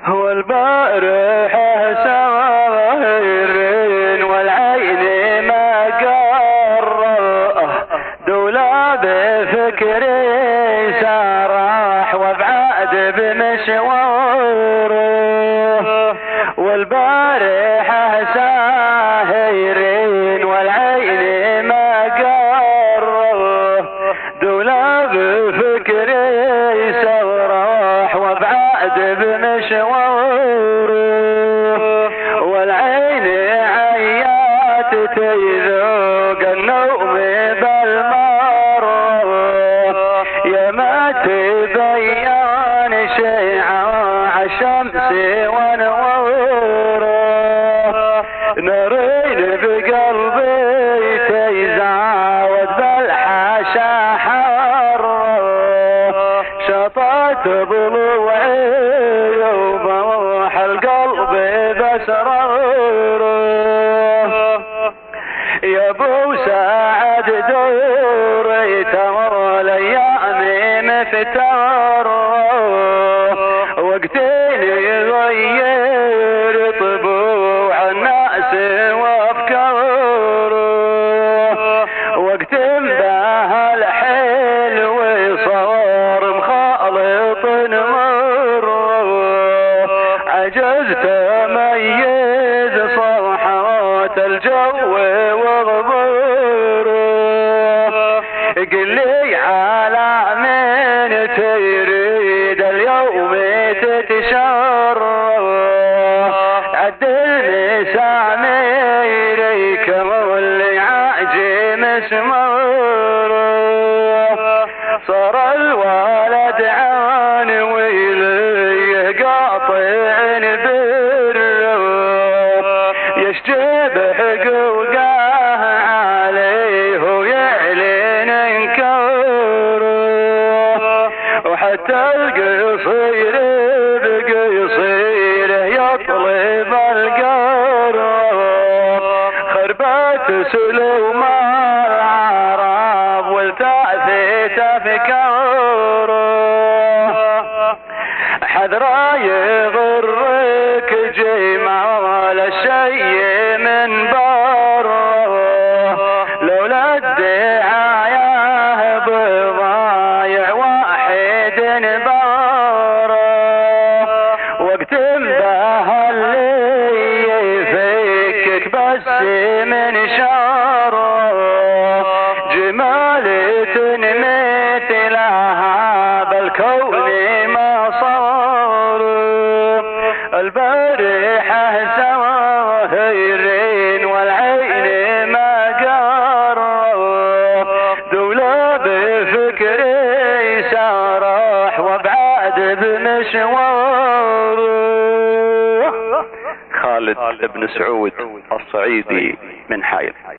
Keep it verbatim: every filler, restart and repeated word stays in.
هو البارحة ساهر والعين ما قره، دولا بفكري سارح وابعد بمشواره. والبارحة ساهر والعين ما قره، دولا بفكري سارح وابعد بمشواره. والعين عيات تذوق النوم بالمرة، يا ما تبين شيعة الشمس ونوره. نارين بقلبي تزاود بالحاشا حره، شطت ضلوعي وبروح القلب بسرره. يا ابو سعد دوري ترى الايام مفتره، وقتين يغير طبوع الناس وافكاره. وقت بها الحلو صار مخالط مره، عجزت اميز صرحات الجو وغبره. قل لي على من تريد اليوم تتشرف، عدلني ساميري كمولي عاجي مسمره. صار الولد عن ويلي قاطع بره، يشجب حقوقه عليه ويعلن انكاره. وحتى القصير بقصيره يطلب القرب، خربت سلوم العرب والتأثيت افكاره. حذرا يغرك جمال الشيء من بره، لولا الدعاية بضايع واحد باره. وقت بها اللي يفكك بس من شره، جمالة مثلها بالكون ما صار. البارحة ساهرين والعين ما قره، دولا بفكري سارح وابعد بمشواره. خالد بن سعود الصعيدي من حائل.